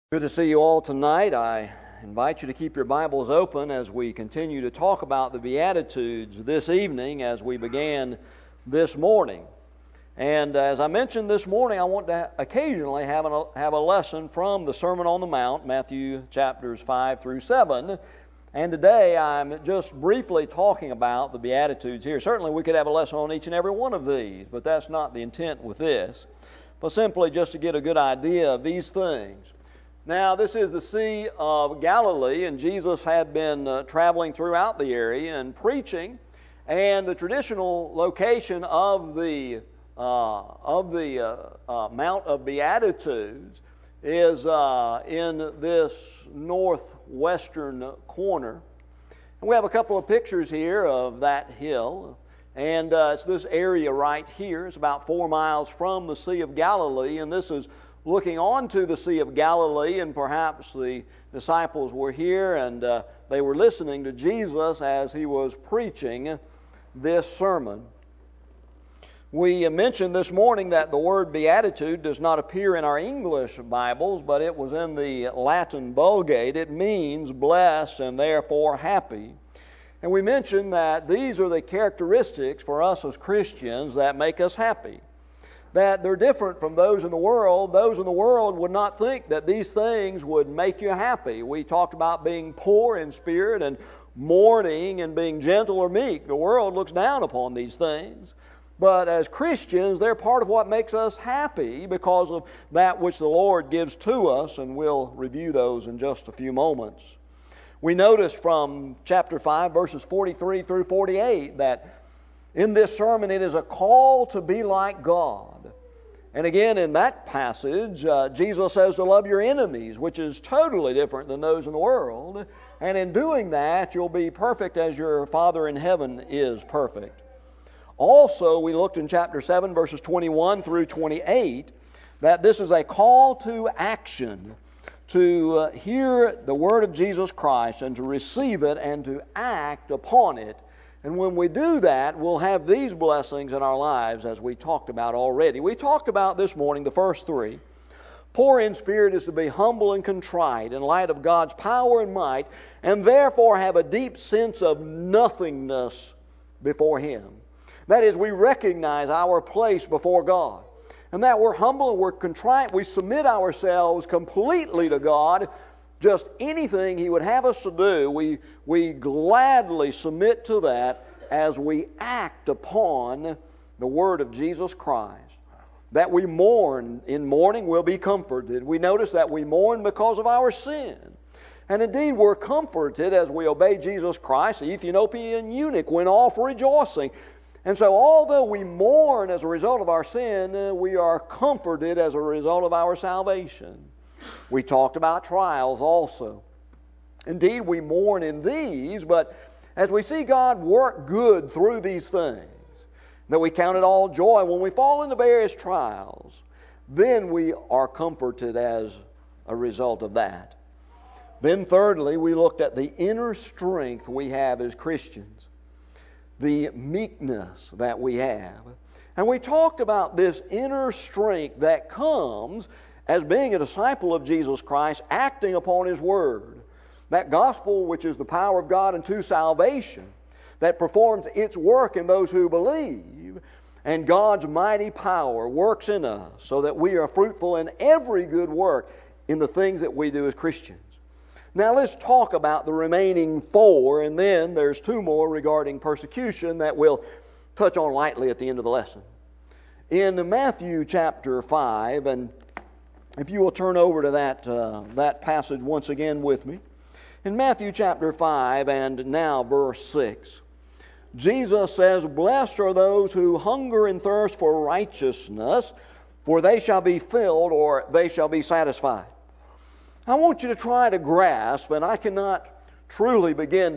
Good to see you all tonight. I invite you to keep your Bibles open as we continue to talk about the Beatitudes this evening as we began this morning. And as I mentioned this morning, I want to occasionally have a lesson from the Sermon on the Mount, Matthew chapters 5 through 7. And today I'm just briefly talking about the Beatitudes here. Certainly we could have a lesson on each and every one of these, but that's not the intent with this. But simply just to get a good idea of these things. Now, this is the Sea of Galilee, and Jesus had been traveling throughout the area and preaching. And the traditional location of the Mount of Beatitudes is in this northwestern corner. And we have a couple of pictures here of that hill. And it's this area right here. It's about 4 miles from the Sea of Galilee, and this is looking onto the Sea of Galilee, and perhaps the disciples were here and they were listening to Jesus as he was preaching this sermon. We mentioned this morning that the word beatitude does not appear in our English Bibles, but it was in the Latin Vulgate. It means blessed and therefore happy. And we mentioned that these are the characteristics for us as Christians that make us happy. That they're different from those in the world. Those in the world would not think that these things would make you happy. We talked about being poor in spirit and mourning and being gentle or meek. The world looks down upon these things. But as Christians, they're part of what makes us happy because of that which the Lord gives to us, and we'll review those in just a few moments. We notice from chapter 5, verses 43 through 48, that in this sermon, it is a call to be like God. And again, in that passage, Jesus says to love your enemies, which is totally different than those in the world. And in doing that, you'll be perfect as your Father in heaven is perfect. Also, we looked in chapter 7, verses 21 through 28, that this is a call to action, to hear the word of Jesus Christ and to receive it and to act upon it. And when we do that, we'll have these blessings in our lives as we talked about already. We talked about this morning the first three. Poor in spirit is to be humble and contrite in light of God's power and might, and therefore have a deep sense of nothingness before Him. That is, we recognize our place before God. And that we're humble and we're contrite. We submit ourselves completely to God. Just anything He would have us to do, we gladly submit to that as we act upon the Word of Jesus Christ. That we mourn. In mourning, we'll be comforted. We notice that we mourn because of our sin. And indeed, we're comforted as we obey Jesus Christ. The Ethiopian eunuch went off rejoicing. And so, although we mourn as a result of our sin, we are comforted as a result of our salvation. We talked about trials also. Indeed, we mourn in these, but as we see God work good through these things, that we count it all joy when we fall into various trials, then we are comforted as a result of that. Then thirdly, we looked at the inner strength we have as Christians, the meekness that we have. And we talked about this inner strength that comes as being a disciple of Jesus Christ, acting upon His Word. That gospel which is the power of God unto salvation, that performs its work in those who believe, and God's mighty power works in us so that we are fruitful in every good work in the things that we do as Christians. Now let's talk about the remaining four, and then there's two more regarding persecution that we'll touch on lightly at the end of the lesson. In Matthew chapter 5, and if you will turn over to that passage once again with me. In Matthew chapter 5 and now verse 6, Jesus says, "Blessed are those who hunger and thirst for righteousness, for they shall be filled," or they shall be satisfied. I want you to try to grasp, and I cannot truly begin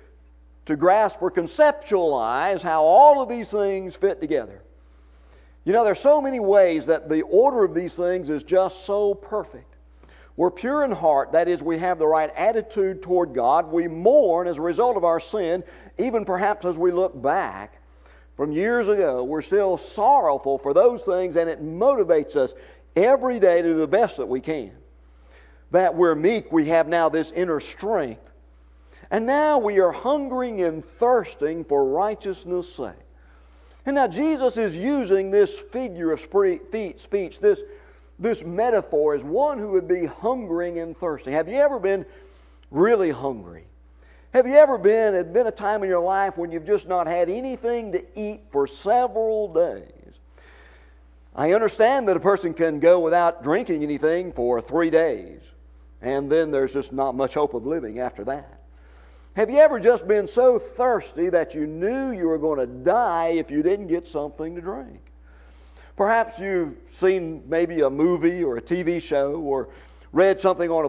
to grasp or conceptualize how all of these things fit together. You know, there's so many ways that the order of these things is just so perfect. We're pure in heart, that is, we have the right attitude toward God. We mourn as a result of our sin, even perhaps as we look back from years ago. We're still sorrowful for those things, and it motivates us every day to do the best that we can. that we're meek, we have now this inner strength. And now we are hungering and thirsting for righteousness' sake. And now Jesus is using this figure of speech, this metaphor, as one who would be hungering and thirsting. Have you ever been really hungry? Have you ever been a time in your life when you've just not had anything to eat for several days? I understand that a person can go without drinking anything for 3 days, and then there's just not much hope of living after that. Have you ever just been so thirsty that you knew you were going to die if you didn't get something to drink? Perhaps you've seen maybe a movie or a TV show or read something in a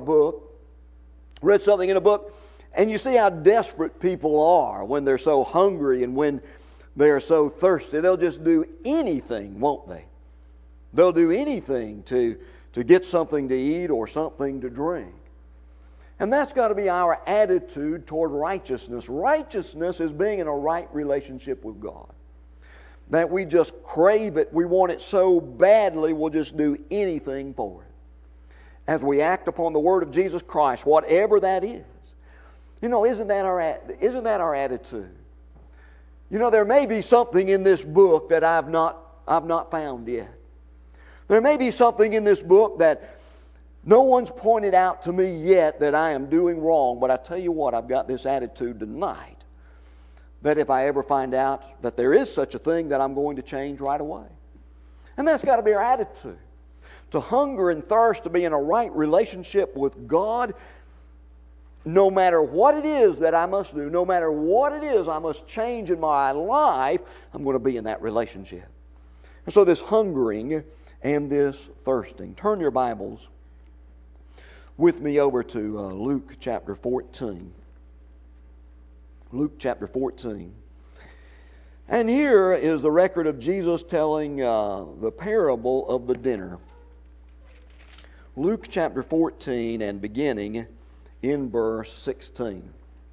book, and you see how desperate people are when they're so hungry and when they're so thirsty. They'll just do anything, won't they? They'll do anything to get something to eat or something to drink. And that's got to be our attitude toward righteousness. Righteousness is being in a right relationship with God. That we just crave it, we want it so badly, we'll just do anything for it. As we act upon the Word of Jesus Christ, whatever that is. You know, isn't that our attitude? You know, there may be something in this book that I've not found yet. There may be something in this book that no one's pointed out to me yet that I am doing wrong, but I tell you what, I've got this attitude tonight that if I ever find out that there is such a thing, that I'm going to change right away. And that's got to be our attitude. To hunger and thirst to be in a right relationship with God, no matter what it is that I must do, no matter what it is I must change in my life, I'm going to be in that relationship. And so this hungering and this thirsting. Turn your Bibles with me over to Luke chapter 14. Luke chapter 14. And here is the record of Jesus telling the parable of the dinner. Luke chapter 14 and beginning in verse 16.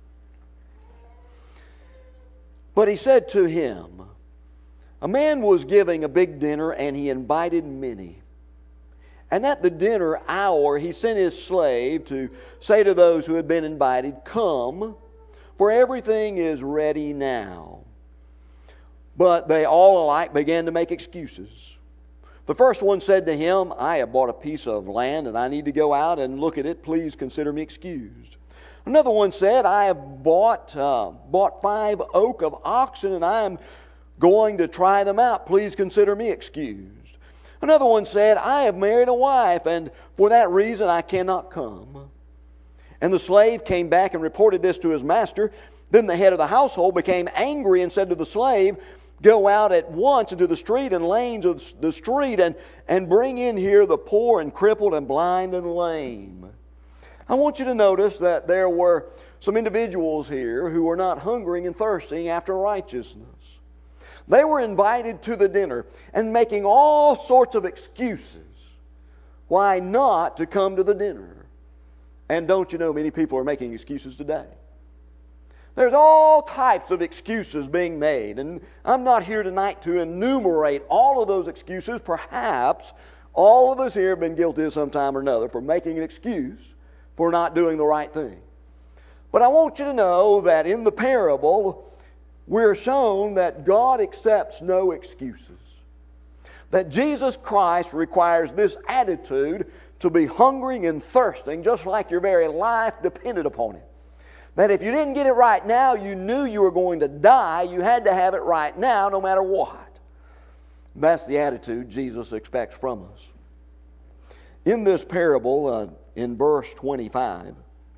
But he said to him, a man was giving a big dinner, and he invited many. And at the dinner hour he sent his slave to say to those who had been invited, come, for everything is ready now. But they all alike began to make excuses. The first one said to him, I have bought a piece of land and I need to go out and look at it. Please consider me excused. Another one said, I have bought 5 yoke of oxen and I am going to try them out. Please consider me excused. Another one said, I have married a wife, and for that reason I cannot come. And the slave came back and reported this to his master. Then the head of the household became angry and said to the slave, go out at once into the street and lanes of the street and bring in here the poor and crippled and blind and lame. I want you to notice that there were some individuals here who were not hungering and thirsting after righteousness. They were invited to the dinner and making all sorts of excuses why not to come to the dinner. And don't you know, many people are making excuses today. There's all types of excuses being made, and I'm not here tonight to enumerate all of those excuses. Perhaps all of us here have been guilty of some time or another for making an excuse for not doing the right thing. But I want you to know that in the parable, we're shown that God accepts no excuses. That Jesus Christ requires this attitude to be hungering and thirsting, just like your very life depended upon it. That if you didn't get it right now, you knew you were going to die. You had to have it right now, no matter what. That's the attitude Jesus expects from us. In this parable, in verse 25,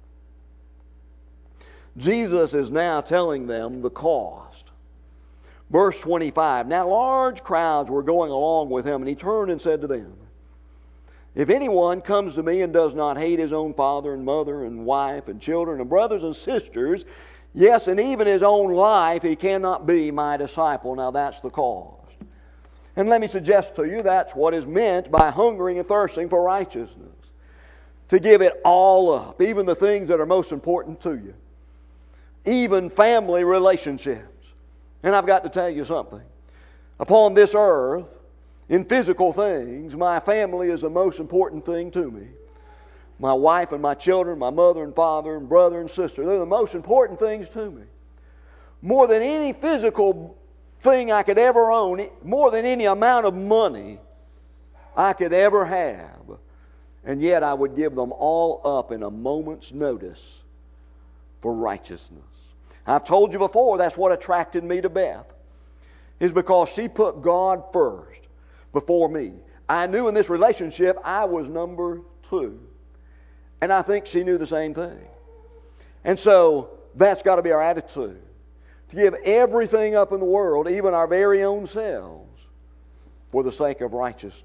Jesus is now telling them the cost. Verse 25, now large crowds were going along with him, and he turned and said to them, if anyone comes to me and does not hate his own father and mother and wife and children and brothers and sisters, yes, and even his own life, he cannot be my disciple. Now that's the cost. And let me suggest to you that's what is meant by hungering and thirsting for righteousness. To give it all up, even the things that are most important to you. Even family relationships. And I've got to tell you something. Upon this earth, in physical things, my family is the most important thing to me. my wife and my children, my mother and father and brother and sister. They're the most important things to me. More than any physical thing I could ever own, more than any amount of money I could ever have. And yet I would give them all up in a moment's notice for righteousness. I've told you before, that's what attracted me to Beth, is because she put God first before me. I knew in this relationship I was number 2. And I think she knew the same thing. And so that's got to be our attitude. To give everything up in the world, even our very own selves, for the sake of righteousness.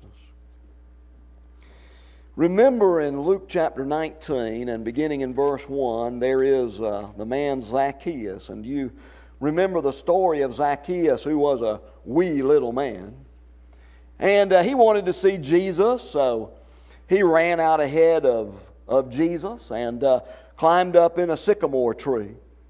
Remember in Luke chapter 19 and beginning in verse 1, there is the man Zacchaeus. And you remember the story of Zacchaeus, who was a wee little man. And he wanted to see Jesus, so he ran out ahead of Jesus and climbed up in a sycamore tree.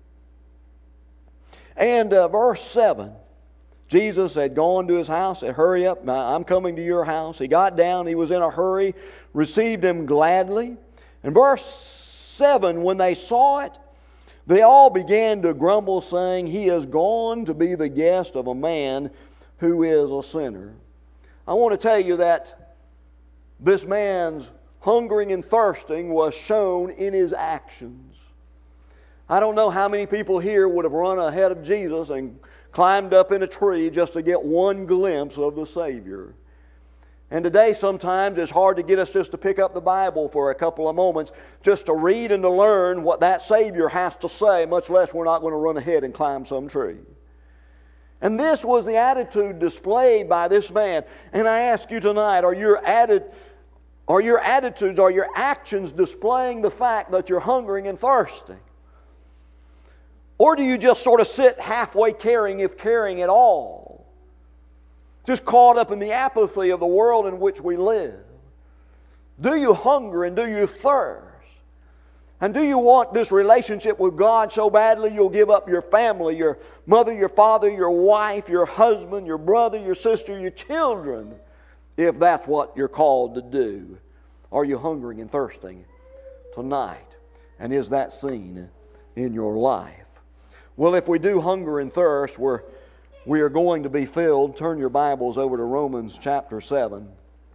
And verse 7, Jesus had gone to his house, said, "Hurry up, I'm coming to your house." He got down, he was in a hurry, received him gladly. And verse 7, when they saw it, they all began to grumble, saying, "He is gone to be the guest of a man who is a sinner." I want to tell you that this man's hungering and thirsting was shown in his actions. I don't know how many people here would have run ahead of Jesus and climbed up in a tree just to get one glimpse of the Savior. And today sometimes it's hard to get us just to pick up the Bible for a couple of moments just to read and to learn what that Savior has to say, much less we're not going to run ahead and climb some tree. And this was the attitude displayed by this man. And I ask you tonight, are your attitudes, are your actions displaying the fact that you're hungering and thirsting? Or do you just sort of sit halfway caring, if caring at all? Just caught up in the apathy of the world in which we live. Do you hunger and do you thirst? And do you want this relationship with God so badly you'll give up your family, your mother, your father, your wife, your husband, your brother, your sister, your children, if that's what you're called to do? Are you hungering and thirsting tonight? And is that seen in your life? Well, if we do hunger and thirst, we are going to be filled. Turn your Bibles over to Romans chapter 7.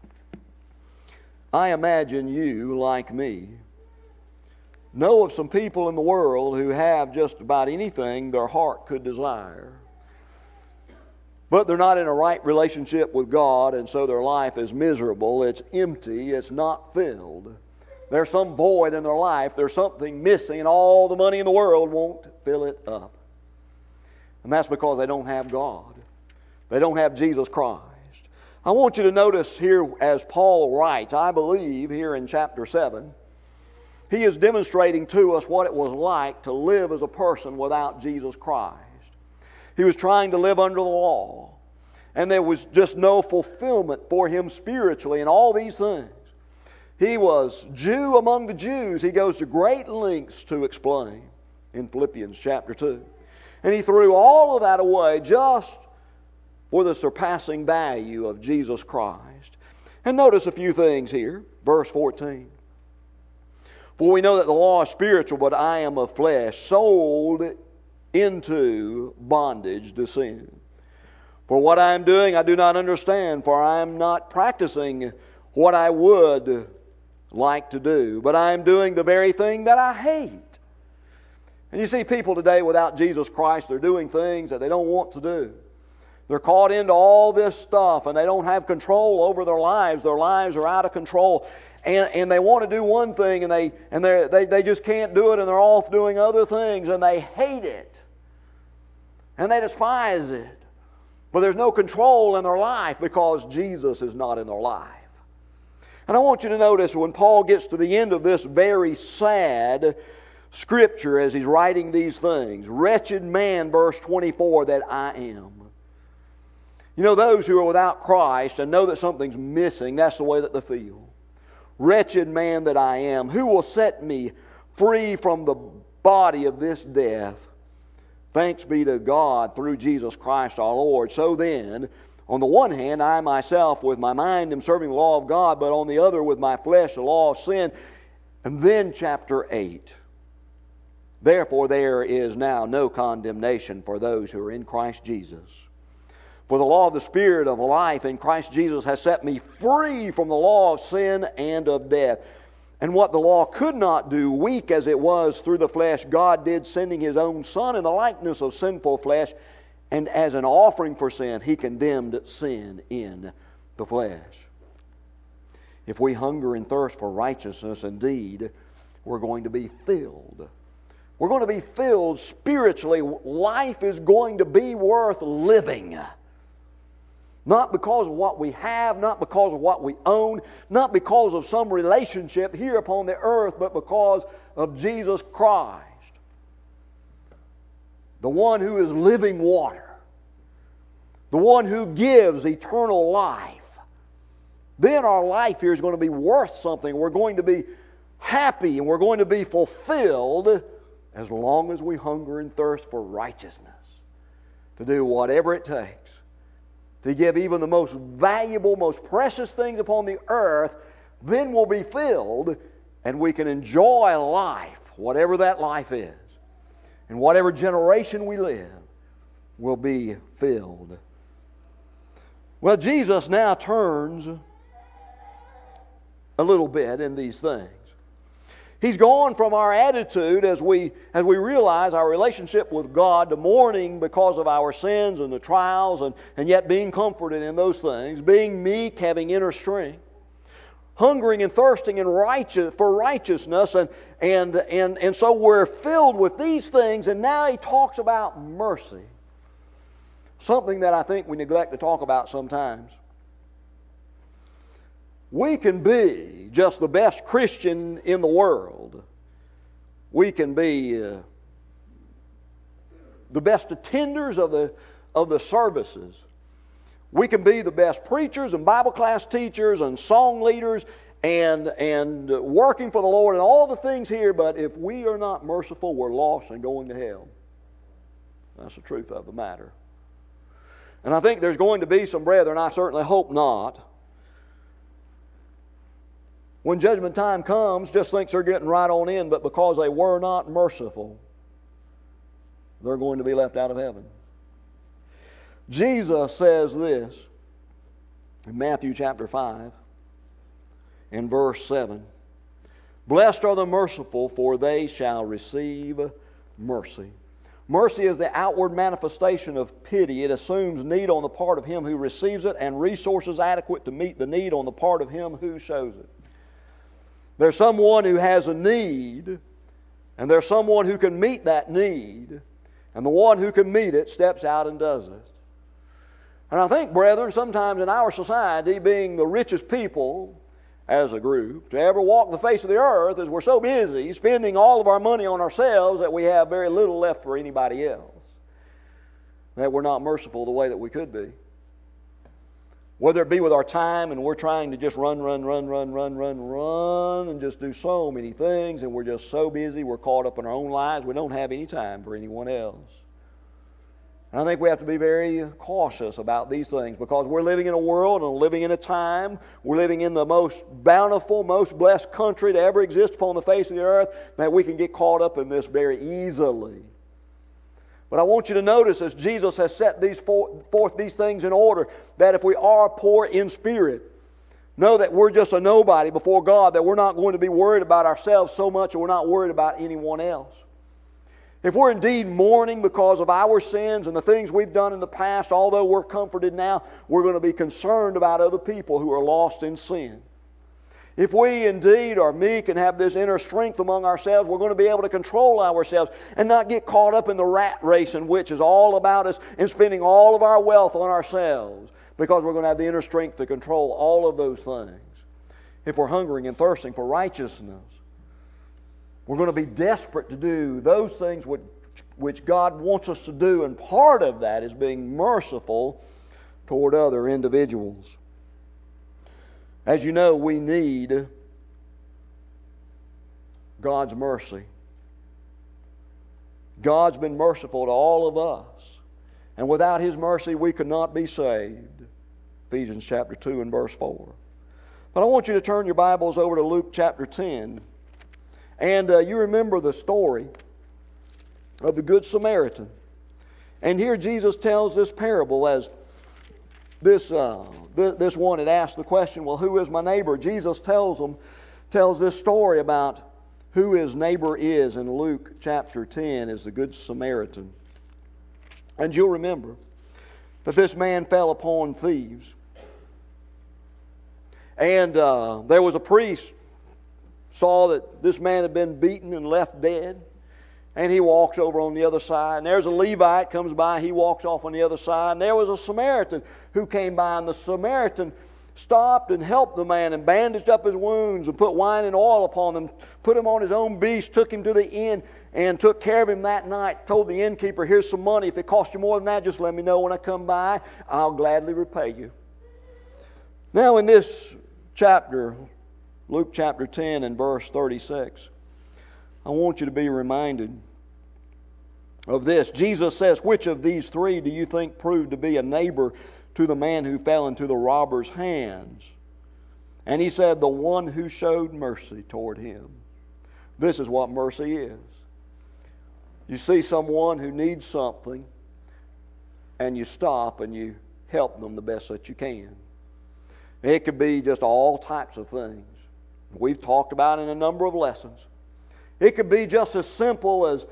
I imagine you, like me, know of some people in the world who have just about anything their heart could desire. But they're not in a right relationship with God, and so their life is miserable. It's empty. It's not filled. There's some void in their life. There's something missing, and all the money in the world won't fill it up. And that's because they don't have God. They don't have Jesus Christ. I want you to notice here as Paul writes, I believe here in chapter 7, he is demonstrating to us what it was like to live as a person without Jesus Christ. He was trying to live under the law, and there was just no fulfillment for him spiritually in all these things. He was Jew among the Jews. He goes to great lengths to explain in Philippians chapter 2. And he threw all of that away just for the surpassing value of Jesus Christ. And notice a few things here. Verse 14. For we know that the law is spiritual, but I am of flesh, sold into bondage to sin. For what I am doing I do not understand, for I am not practicing what I would like to do, but I am doing the very thing that I hate. And you see people today without Jesus Christ, they're doing things that they don't want to do. They're caught into all this stuff, and they don't have control over their lives. Their lives are out of control. And they want to do one thing, and they just can't do it, and they're off doing other things, and they hate it. And they despise it. But there's no control in their life because Jesus is not in their life. And I want you to notice when Paul gets to the end of this very sad Scripture as he's writing these things, wretched man, verse 24, that I am. You know, those who are without Christ and know that something's missing, that's the way that they feel. Wretched man that I am, who will set me free from the body of this death? Thanks be to God through Jesus Christ our Lord. So then, on the one hand, I myself with my mind am serving the law of God, but on the other with my flesh the law of sin. And then chapter 8. Therefore there is now no condemnation for those who are in Christ Jesus. For the law of the Spirit of life in Christ Jesus has set me free from the law of sin and of death. And what the law could not do, weak as it was through the flesh, God did, sending His own Son in the likeness of sinful flesh, and as an offering for sin, He condemned sin in the flesh. If we hunger and thirst for righteousness, indeed, we're going to be filled. We're going to be filled spiritually. Life is going to be worth living. Not because of what we have, not because of what we own, not because of some relationship here upon the earth, but because of Jesus Christ, the one who is living water, the one who gives eternal life. Then our life here is going to be worth something. We're going to be happy and we're going to be fulfilled as long as we hunger and thirst for righteousness, to do whatever it takes to give even the most valuable, most precious things upon the earth. Then we'll be filled and we can enjoy life, whatever that life is. And whatever generation we live will be filled. Well, Jesus now turns a little bit in these things. He's gone from our attitude as we realize our relationship with God to mourning because of our sins and the trials and yet being comforted in those things, being meek, having inner strength, hungering and thirsting for righteousness, and so we're filled with these things. And now He talks about mercy, something that I think we neglect to talk about sometimes. We can be just the best Christian in the world. We can be the best attenders of the services. We can be the best preachers and Bible class teachers and song leaders and working for the Lord and all the things here, but if we are not merciful, we're lost and going to hell. That's the truth of the matter. And I think there's going to be some brethren, I certainly hope not, when judgment time comes, just thinks they're getting right on in, but because they were not merciful, they're going to be left out of heaven. Jesus says this in Matthew chapter 5 in verse 7. Blessed are the merciful, for they shall receive mercy. Mercy is the outward manifestation of pity. It assumes need on the part of him who receives it and resources adequate to meet the need on the part of him who shows it. There's someone who has a need, and there's someone who can meet that need, and the one who can meet it steps out and does it. And I think, brethren, sometimes in our society, being the richest people as a group to ever walk the face of the earth, is we're so busy spending all of our money on ourselves that we have very little left for anybody else, that we're not merciful the way that we could be. Whether it be with our time and we're trying to just run, and just do so many things, and we're just so busy, we're caught up in our own lives, we don't have any time for anyone else. And I think we have to be very cautious about these things, because we're living in a world and living in a time, we're living in the most bountiful, most blessed country to ever exist upon the face of the earth, that we can get caught up in this very easily. But I want you to notice, as Jesus has set forth these things in order, that if we are poor in spirit, know that we're just a nobody before God, that we're not going to be worried about ourselves so much, and we're not worried about anyone else. If we're indeed mourning because of our sins and the things we've done in the past, although we're comforted now, we're going to be concerned about other people who are lost in sin. If we indeed are meek and have this inner strength among ourselves, we're going to be able to control ourselves and not get caught up in the rat race, in which is all about us and spending all of our wealth on ourselves, because we're going to have the inner strength to control all of those things. If we're hungering and thirsting for righteousness, we're going to be desperate to do those things which God wants us to do, and part of that is being merciful toward other individuals. As you know, we need God's mercy. God's been merciful to all of us, and without His mercy we could not be saved. Ephesians chapter 2 and verse 4. But I want you to turn your Bibles over to Luke chapter 10. And you remember the story of the Good Samaritan. And here Jesus tells this parable as this one had asked the question, well, who is my neighbor? Jesus tells this story about who his neighbor is in Luke chapter 10 as the Good Samaritan. And you'll remember that this man fell upon thieves. And there was a priest, saw that this man had been beaten and left dead. And he walks over on the other side. And there's a Levite comes by. He walks off on the other side. And there was a Samaritan who came by. And the Samaritan stopped and helped the man and bandaged up his wounds and put wine and oil upon them, put him on his own beast, took him to the inn and took care of him that night. Told the innkeeper, here's some money. If it costs you more than that, just let me know when I come by. I'll gladly repay you. Now in this chapter, Luke chapter 10 and verse 36, I want you to be reminded of this. Jesus says, which of these three do you think proved to be a neighbor to the man who fell into the robber's hands? And he said, the one who showed mercy toward him. This is what mercy is. You see someone who needs something, and you stop and you help them the best that you can. It could be just all types of things. We've talked about in a number of lessons. It could be just as simple as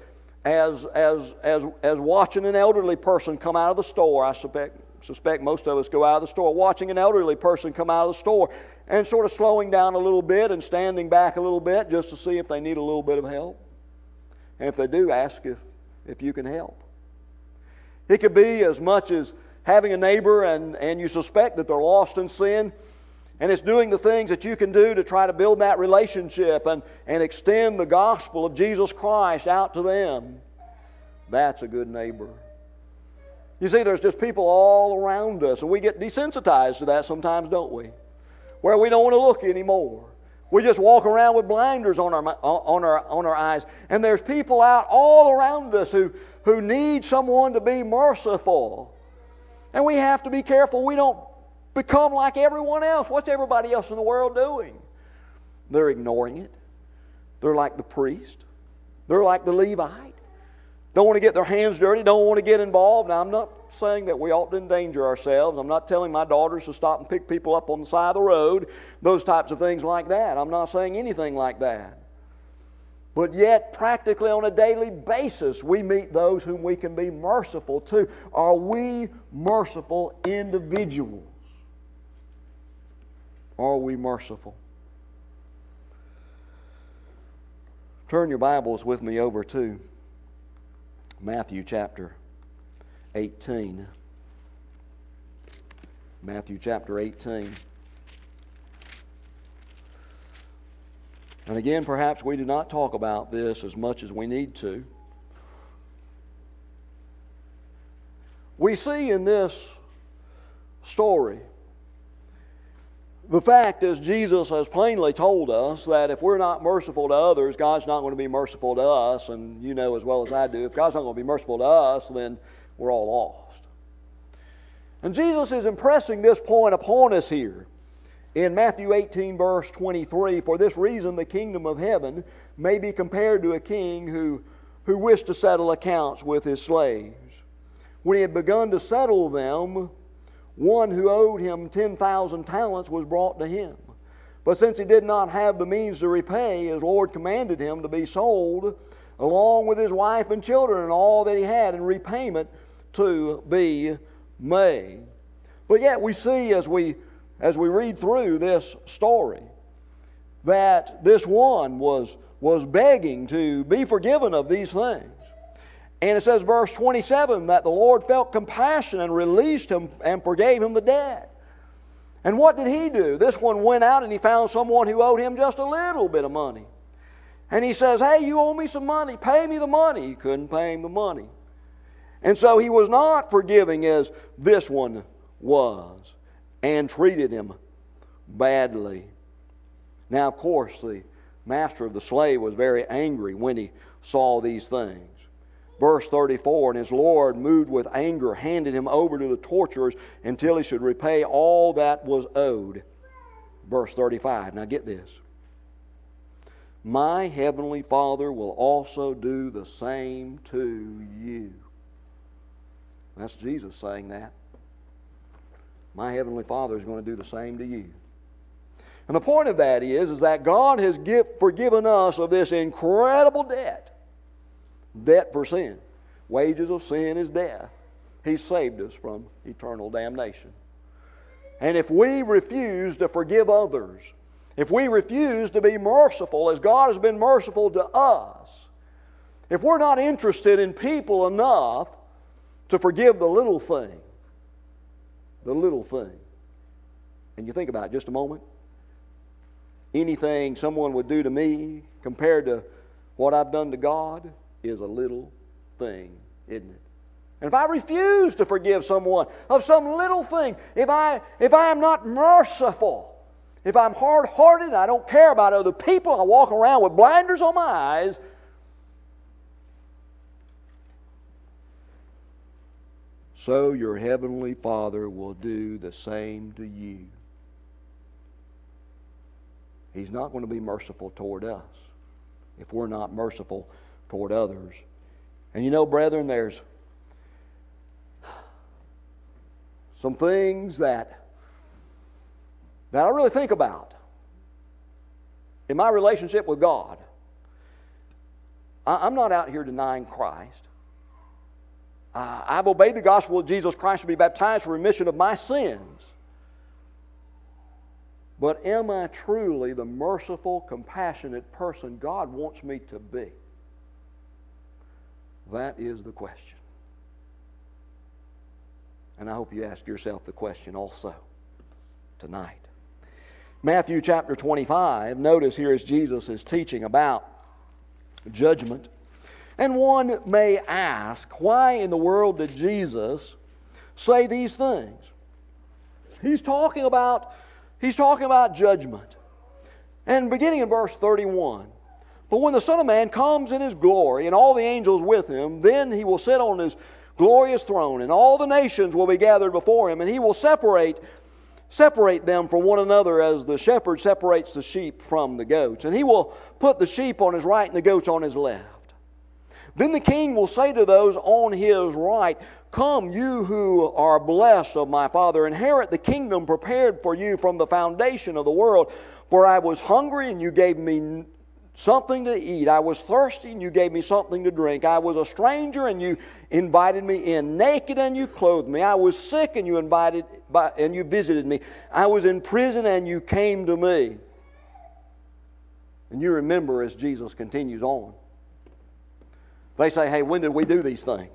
watching an elderly person come out of the store. I suspect most of us go out of the store. Watching an elderly person come out of the store and sort of slowing down a little bit and standing back a little bit just to see if they need a little bit of help. And if they do, ask if you can help. It could be as much as having a neighbor and you suspect that they're lost in sin, and it's doing the things that you can do to try to build that relationship and extend the gospel of Jesus Christ out to them. That's a good neighbor. You see, there's just people all around us, and we get desensitized to that sometimes, don't we? Where we don't want to look anymore. We just walk around with blinders on our eyes. And there's people out all around us who need someone to be merciful. And we have to be careful we don't become like everyone else. What's everybody else in the world doing? They're ignoring it. They're like the priest. They're like the Levite. Don't want to get their hands dirty. Don't want to get involved. Now, I'm not saying that we ought to endanger ourselves. I'm not telling my daughters to stop and pick people up on the side of the road. Those types of things like that. I'm not saying anything like that. But yet, practically on a daily basis, we meet those whom we can be merciful to. Are we merciful individuals? Are we merciful? Turn your Bibles with me over to Matthew chapter 18. Matthew chapter 18. And again, perhaps we do not talk about this as much as we need to. We see in this story the fact is Jesus has plainly told us that if we're not merciful to others, God's not going to be merciful to us. And you know as well as I do, if God's not going to be merciful to us, then we're all lost. And Jesus is impressing this point upon us here in Matthew 18 verse 23. For this reason the kingdom of heaven may be compared to a king who wished to settle accounts with his slaves. When he had begun to settle them, one who owed him 10,000 talents was brought to him. But since he did not have the means to repay, his Lord commanded him to be sold, along with his wife and children and all that he had, in repayment to be made. But yet we see as we read through this story that this one was begging to be forgiven of these things. And it says, verse 27, that the Lord felt compassion and released him and forgave him the debt. And what did he do? This one went out and he found someone who owed him just a little bit of money. And he says, hey, you owe me some money. Pay me the money. He couldn't pay him the money. And so he was not forgiving as this one was and treated him badly. Now, of course, the master of the slave was very angry when he saw these things. Verse 34, and his Lord, moved with anger, handed him over to the torturers until he should repay all that was owed. Verse 35, now get this. my heavenly Father will also do the same to you. That's Jesus saying that. My heavenly Father is going to do the same to you. And the point of that is that God has forgiven us of this incredible debt. Debt for sin. Wages of sin is death. He saved us from eternal damnation. And if we refuse to forgive others, if we refuse to be merciful as God has been merciful to us, if we're not interested in people enough to forgive the little thing, and you think about it just a moment, anything someone would do to me compared to what I've done to God is a little thing, isn't it? And if I refuse to forgive someone of some little thing, if I am not merciful, if I'm hard-hearted, I don't care about other people, I walk around with blinders on my eyes, so your heavenly Father will do the same to you. He's not going to be merciful toward us if we're not merciful toward others. And you know, brethren, there's some things that I really think about in my relationship with God. I'm not out here denying Christ. I've obeyed the gospel of Jesus Christ to be baptized for remission of my sins. But am I truly the merciful, compassionate person God wants me to be? That is the question. And I hope you ask yourself the question also tonight. Matthew chapter 25, notice here as Jesus is teaching about judgment. And one may ask, why in the world did Jesus say these things? He's talking about judgment. And beginning in verse 31, but when the Son of Man comes in His glory and all the angels with Him, then He will sit on His glorious throne, and all the nations will be gathered before Him, and He will separate them from one another as the shepherd separates the sheep from the goats. And He will put the sheep on His right and the goats on His left. Then the King will say to those on His right, come, you who are blessed of my Father, inherit the kingdom prepared for you from the foundation of the world. For I was hungry, and you gave me something to eat. I was thirsty, and you gave me something to drink. I was a stranger, and you invited me in. Naked, and you clothed me. I was sick, and you visited me. I was in prison, and you came to me. And you remember as Jesus continues on. They say, hey, when did we do these things?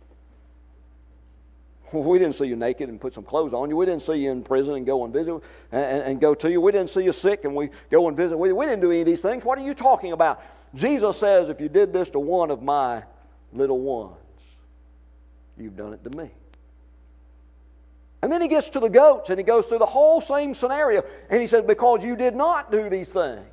Well, we didn't see you naked and put some clothes on you. We didn't see you in prison and go and visit and go to you. We didn't see you sick and we go and visit. We didn't do any of these things. What are you talking about? Jesus says, if you did this to one of my little ones, you've done it to me. And then He gets to the goats and He goes through the whole same scenario. And He says, because you did not do these things,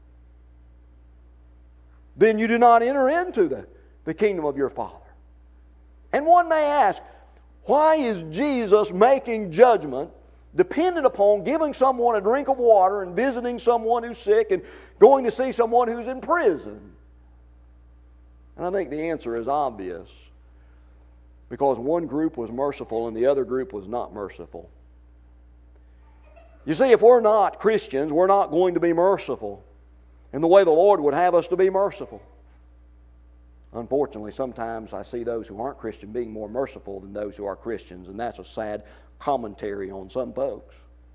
then you do not enter into the kingdom of your Father. And one may ask, why is Jesus making judgment dependent upon giving someone a drink of water and visiting someone who's sick and going to see someone who's in prison? And I think the answer is obvious. Because one group was merciful and the other group was not merciful. You see, if we're not Christians, we're not going to be merciful in the way the Lord would have us to be merciful. Unfortunately, sometimes I see those who aren't Christian being more merciful than those who are Christians, and that's a sad commentary on some folks.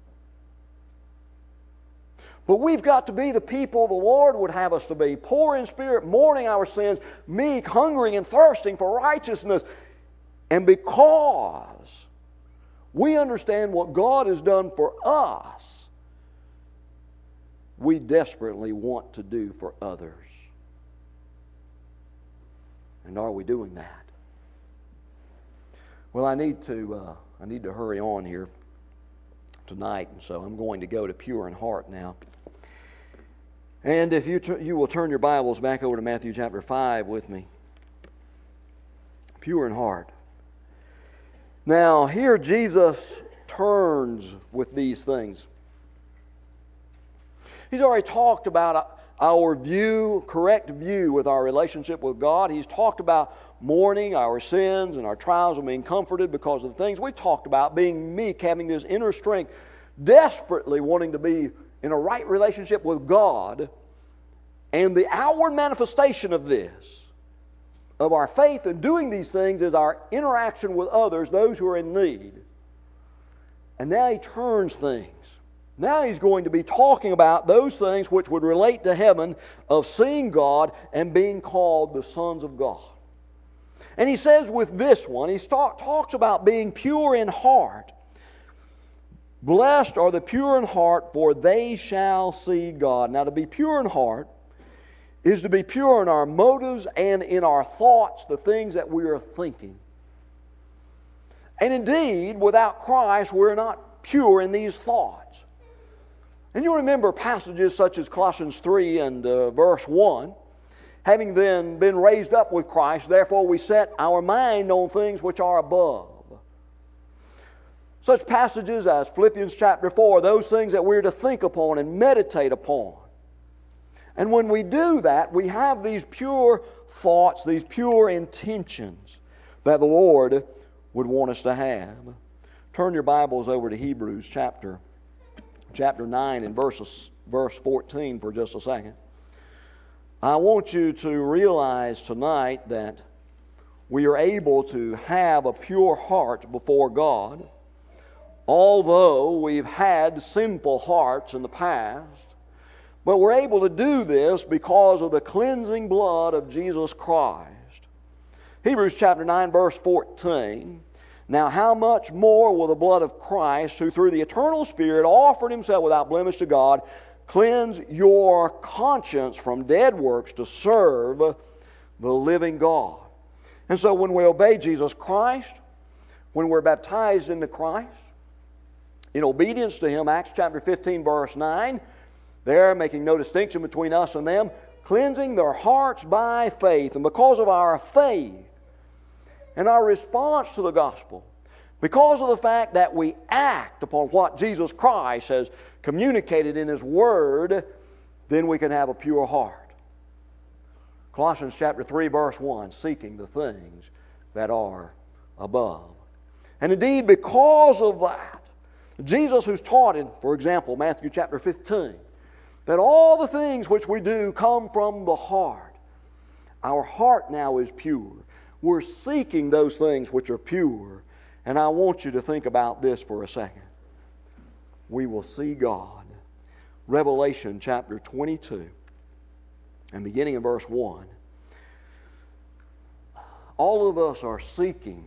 But we've got to be the people the Lord would have us to be, poor in spirit, mourning our sins, meek, hungering and thirsting for righteousness. And because we understand what God has done for us, we desperately want to do for others. And are we doing that? Well, I need to hurry on here tonight, and so I'm going to go to Pure in Heart now. And if you will turn your Bibles back over to Matthew chapter 5 with me. Pure in heart. Now, here Jesus turns with these things. He's already talked about our correct view with our relationship with God. He's talked about mourning our sins and our trials and being comforted because of the things we've talked about, being meek, having this inner strength, desperately wanting to be in a right relationship with God. And the outward manifestation of this, of our faith in doing these things, is our interaction with others, those who are in need. And now he turns things. Now he's going to be talking about those things which would relate to heaven, of seeing God and being called the sons of God. And he says with this one, he talks about being pure in heart. Blessed are the pure in heart, for they shall see God. Now, to be pure in heart is to be pure in our motives and in our thoughts, the things that we are thinking. And indeed, without Christ, we're not pure in these thoughts. And you remember passages such as Colossians 3 and verse 1. Having then been raised up with Christ, therefore we set our mind on things which are above. Such passages as Philippians chapter 4, those things that we're to think upon and meditate upon. And when we do that, we have these pure thoughts, these pure intentions that the Lord would want us to have. Turn your Bibles over to Hebrews chapter 9 and verse 14 for just a second. I want you to realize tonight that we are able to have a pure heart before God, although we've had sinful hearts in the past. But we're able to do this because of the cleansing blood of Jesus Christ. Hebrews chapter 9 verse 14. Now how much more will the blood of Christ, who through the eternal Spirit offered Himself without blemish to God, cleanse your conscience from dead works to serve the living God. And so when we obey Jesus Christ, when we're baptized into Christ, in obedience to Him, Acts chapter 15 verse 9, there making no distinction between us and them, cleansing their hearts by faith. And because of our faith and our response to the gospel, because of the fact that we act upon what Jesus Christ has communicated in His Word, then we can have a pure heart. Colossians chapter 3 verse 1, seeking the things that are above. And indeed, because of that, Jesus, who's taught in, for example, Matthew chapter 15, that all the things which we do come from the heart. Our heart now is pure. We're seeking those things which are pure. And I want you to think about this for a second. We will see God. Revelation chapter 22 and beginning in verse 1. All of us are seeking.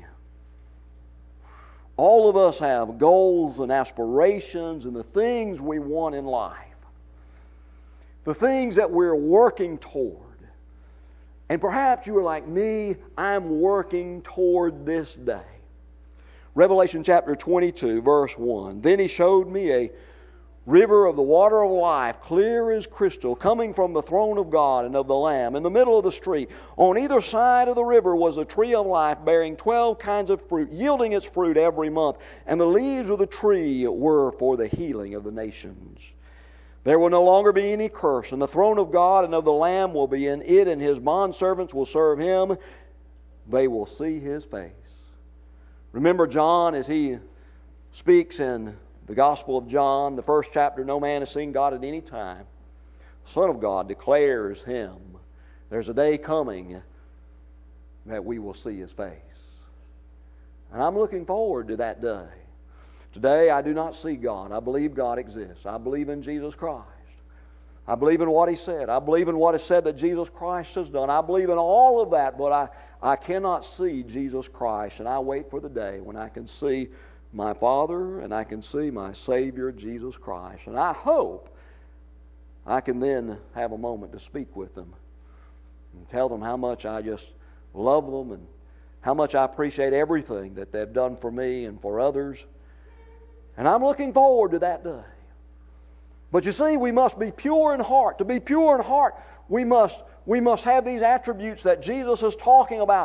All of us have goals and aspirations and the things we want in life. The things that we're working toward. And perhaps you are like me, I'm working toward this day. Revelation chapter 22, verse 1. Then He showed me a river of the water of life, clear as crystal, coming from the throne of God and of the Lamb. In the middle of the street, on either side of the river, was a tree of life, bearing 12 kinds of fruit, yielding its fruit every month. And the leaves of the tree were for the healing of the nations. There will no longer be any curse, and the throne of God and of the Lamb will be in it, and His bondservants will serve Him. They will see His face. Remember John as he speaks in the Gospel of John, the first chapter, no man has seen God at any time. The Son of God declares Him. There's a day coming that we will see His face. And I'm looking forward to that day. Today I do not see God. I believe God exists. I believe in Jesus Christ. I believe in what He said. I believe in what is said that Jesus Christ has done. I believe in all of that, but I cannot see Jesus Christ. And I wait for the day when I can see my Father and I can see my Savior, Jesus Christ. And I hope I can then have a moment to speak with them and tell them how much I just love them and how much I appreciate everything that they've done for me and for others. And I'm looking forward to that day. But you see, we must be pure in heart. To be pure in heart, we must have these attributes that Jesus is talking about.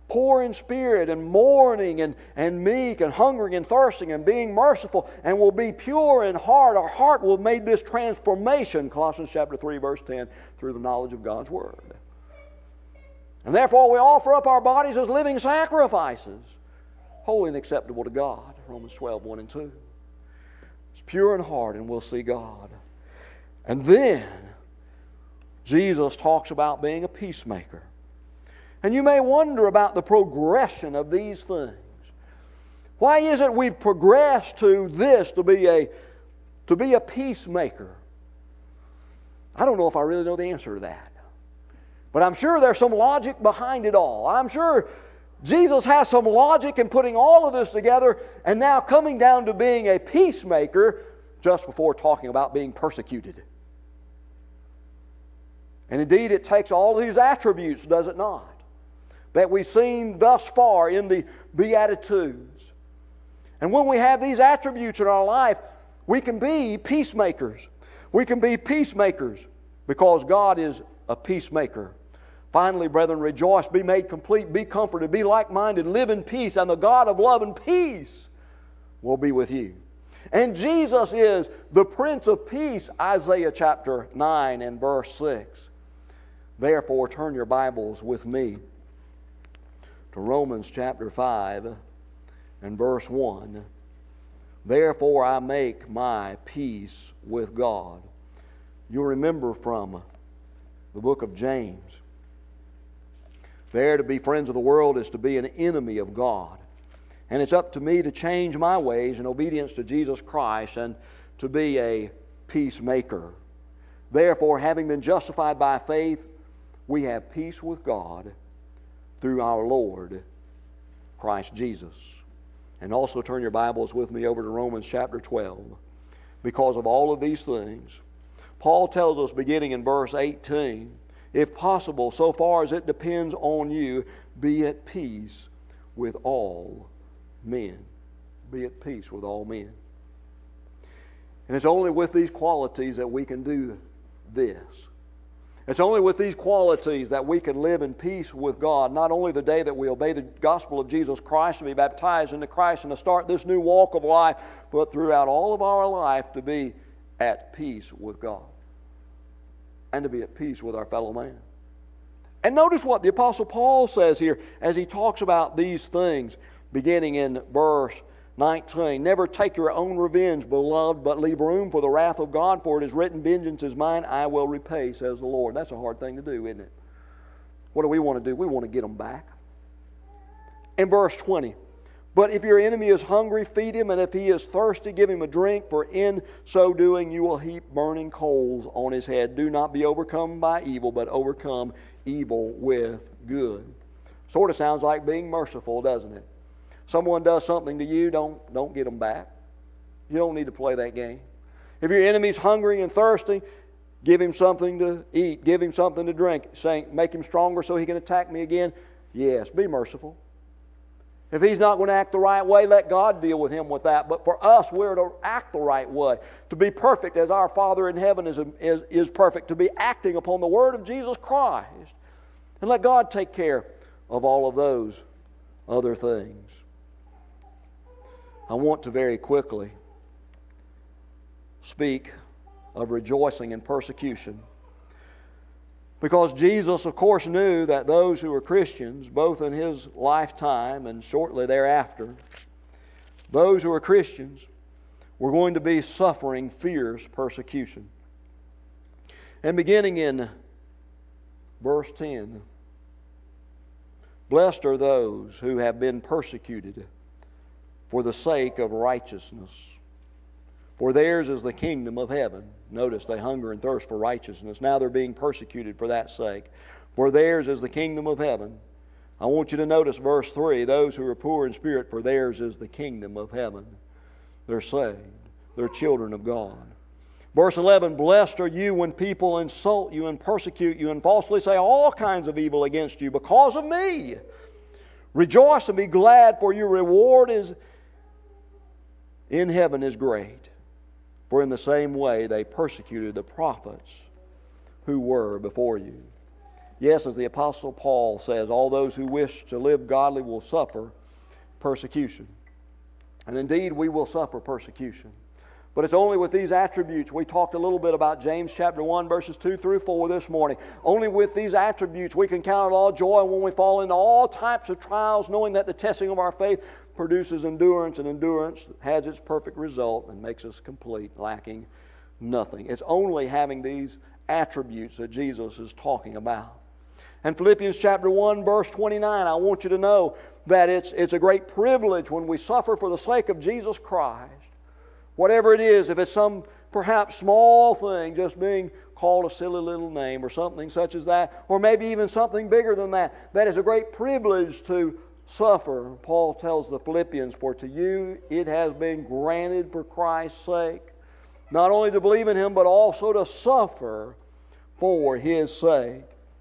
poor in spirit and mourning and meek and hungering and thirsting and being merciful and will be pure in heart. Our heart will have made this transformation, Colossians chapter 3, verse 10, through the knowledge of God's Word. And therefore we offer up our bodies as living sacrifices, holy and acceptable to God, Romans 12, 1 and 2. It's pure in heart and we'll see God. And then Jesus talks about being a peacemaker. And you may wonder about the progression of these things. Why is it we've progressed to this, to be a peacemaker? I don't know if I really know the answer to that. But I'm sure there's some logic behind it all. I'm sure Jesus has some logic in putting all of this together and now coming down to being a peacemaker just before talking about being persecuted. And indeed it takes all these attributes, does it not, that we've seen thus far in the Beatitudes. And when we have these attributes in our life, we can be peacemakers. We can be peacemakers because God is a peacemaker. Finally, brethren, rejoice, be made complete, be comforted, be like-minded, live in peace, and the God of love and peace will be with you. And Jesus is the Prince of Peace, Isaiah chapter 9 and verse 6. Therefore, turn your Bibles with me to Romans chapter 5 and verse 1. Therefore, I make my peace with God. You'll remember from the book of James, there to be friends of the world is to be an enemy of God. And it's up to me to change my ways in obedience to Jesus Christ and to be a peacemaker. Therefore, having been justified by faith, we have peace with God through our Lord Christ Jesus. And also turn your Bibles with me over to Romans chapter 12. Because of all of these things, Paul tells us beginning in verse 18, if possible, so far as it depends on you, be at peace with all men. Be at peace with all men. And it's only with these qualities that we can do this. It's only with these qualities that we can live in peace with God, not only the day that we obey the gospel of Jesus Christ and be baptized into Christ and to start this new walk of life, but throughout all of our life to be at peace with God and to be at peace with our fellow man. And notice what the Apostle Paul says here as he talks about these things, beginning in verse 19. Never take your own revenge, beloved, but leave room for the wrath of God, for it is written, vengeance is mine, I will repay, says the Lord. That's a hard thing to do, isn't it? What do? We want to get them back. In verse 20, but if your enemy is hungry, feed him, and if he is thirsty, give him a drink, for in so doing you will heap burning coals on his head. Do not be overcome by evil, but overcome evil with good. Sort of sounds like being merciful, doesn't it? Someone does something to you, don't get them back. You don't need to play that game. If your enemy's hungry and thirsty, give him something to eat, give him something to drink, saying, make him stronger so he can attack me again. Yes, be merciful. If he's not going to act the right way, let God deal with him with that. But for us, we're to act the right way. To be perfect as our Father in heaven is perfect. To be acting upon the Word of Jesus Christ. And let God take care of all of those other things. I want to very quickly speak of rejoicing in persecution. Because Jesus, of course, knew that those who were Christians, both in His lifetime and shortly thereafter, those who were Christians were going to be suffering fierce persecution. And beginning in verse 10, blessed are those who have been persecuted for the sake of righteousness, for theirs is the kingdom of heaven. Notice they hunger and thirst for righteousness. Now they're being persecuted for that sake. For theirs is the kingdom of heaven. I want you to notice verse 3. Those who are poor in spirit, for theirs is the kingdom of heaven. They're saved. They're children of God. Verse 11, blessed are you when people insult you and persecute you and falsely say all kinds of evil against you because of me. Rejoice and be glad, for your reward is in heaven is great. For in the same way they persecuted the prophets who were before you. Yes, as the Apostle Paul says, all those who wish to live godly will suffer persecution. And indeed, we will suffer persecution. But it's only with these attributes. We talked a little bit about James chapter 1, verses 2 through 4 this morning. Only with these attributes we can count it all joy when we fall into all types of trials, knowing that the testing of our faith produces endurance, and endurance has its perfect result and makes us complete, lacking nothing. It's only having these attributes that Jesus is talking about. And Philippians chapter 1, verse 29, I want you to know that it's a great privilege when we suffer for the sake of Jesus Christ. Whatever it is, if it's some perhaps small thing, just being called a silly little name or something such as that, or maybe even something bigger than that, that is a great privilege to suffer. Paul tells the Philippians, for to you it has been granted for Christ's sake, not only to believe in Him, but also to suffer for His sake.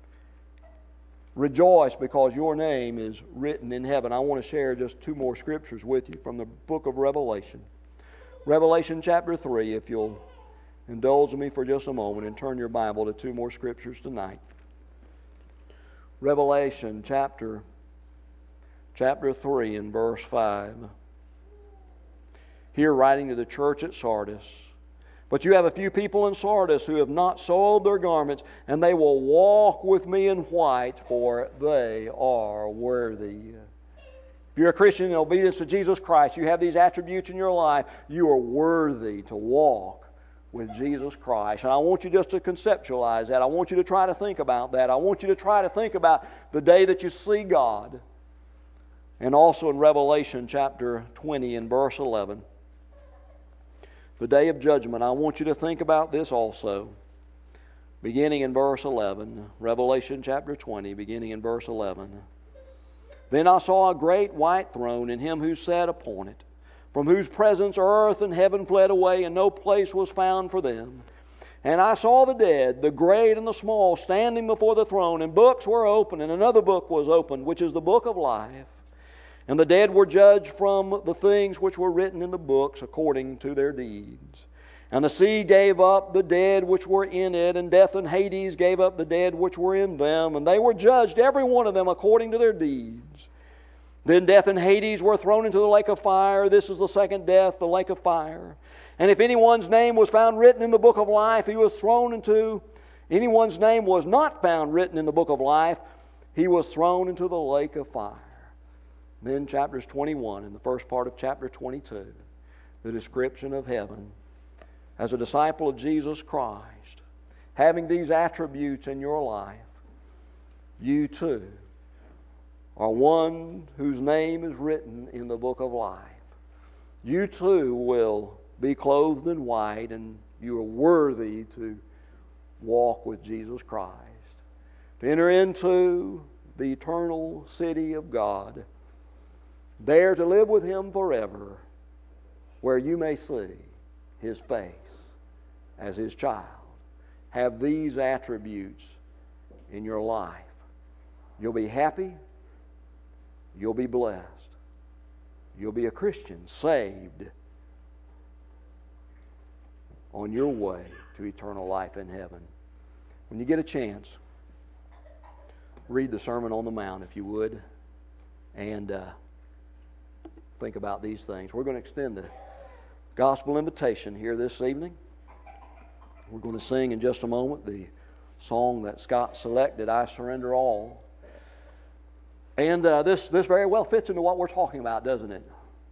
Rejoice because your name is written in heaven. I want to share just two more scriptures with you from the book of Revelation. Revelation chapter 3, if you'll indulge me for just a moment and turn your Bible to two more scriptures tonight. Revelation chapter 3 and verse 5. Here writing to the church at Sardis. But you have a few people in Sardis who have not soiled their garments, and they will walk with me in white, for they are worthy. If you're a Christian in obedience to Jesus Christ, you have these attributes in your life, you are worthy to walk with Jesus Christ. And I want you just to conceptualize that. I want you to try to think about that. I want you to try to think about the day that you see God. And also in Revelation chapter 20 and verse 11, the day of judgment. I want you to think about this also. Beginning in verse 11, Revelation chapter 20, beginning in verse 11. Then I saw a great white throne, and Him who sat upon it, from whose presence earth and heaven fled away, and no place was found for them. And I saw the dead, the great and the small, standing before the throne, and books were opened, and another book was opened, which is the book of life. And the dead were judged from the things which were written in the books according to their deeds. And the sea gave up the dead which were in it, and death and Hades gave up the dead which were in them, and they were judged, every one of them, according to their deeds. Then death and Hades were thrown into the lake of fire. This is the second death, the lake of fire. And if anyone's name was found written in the book of life, he was thrown into. Anyone's name was not found written in the book of life, he was thrown into the lake of fire. Then chapters 21 and the first part of chapter 22, the description of heaven. As a disciple of Jesus Christ, having these attributes in your life, you too are one whose name is written in the book of life. You too will be clothed in white, and you are worthy to walk with Jesus Christ, to enter into the eternal city of God, there to live with Him forever, where you may see His face as His child. Have these attributes in your life. You'll be happy. You'll be blessed. You'll be a Christian, saved, on your way to eternal life in heaven. When you get a chance, read the Sermon on the Mount, if you would, and think about these things. We're going to extend the gospel invitation here this evening. We're going to sing in just a moment the song that Scott selected, I Surrender All. And this very well fits into what we're talking about, doesn't it?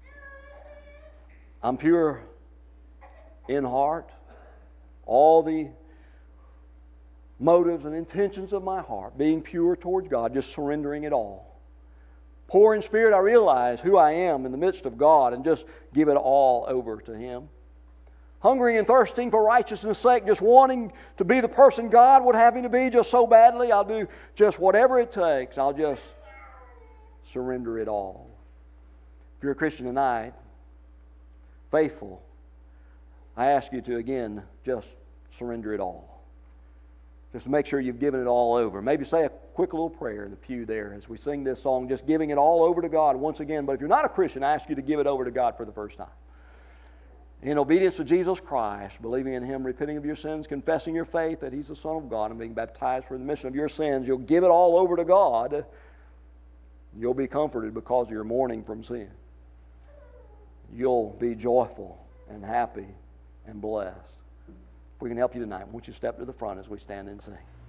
I'm pure in heart. All the motives and intentions of my heart being pure towards God, just surrendering it all. Poor in spirit, I realize who I am in the midst of God and just give it all over to Him. Hungry and thirsting for righteousness' sake, just wanting to be the person God would have me to be just so badly, I'll do just whatever it takes. I'll just surrender it all. If you're a Christian tonight, faithful, I ask you to again just surrender it all. Just make sure you've given it all over. Maybe say a quick little prayer in the pew there as we sing this song, just giving it all over to God once again. But if you're not a Christian, I ask you to give it over to God for the first time. in obedience to Jesus Christ, believing in Him, repenting of your sins, confessing your faith that He's the Son of God, and being baptized for the remission of your sins, you'll give it all over to God. You'll be comforted because of your mourning from sin. You'll be joyful and happy and blessed. If we can help you tonight, won't you step to the front as we stand and sing?